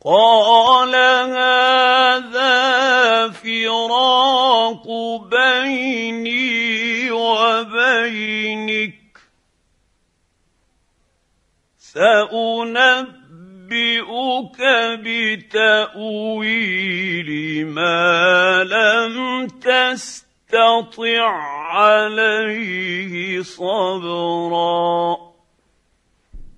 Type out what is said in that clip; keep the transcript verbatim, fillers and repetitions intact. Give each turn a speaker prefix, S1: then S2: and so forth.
S1: قَالَ هَٰذَا فِرَاقُ بَيْنِي وَبَيْنِكَ ۚ سَأُنَبِّئُكَ بِتَأْوِيلِ مَا لَمْ تَسْتَطِع عَّلَيْهِ صَبْرًا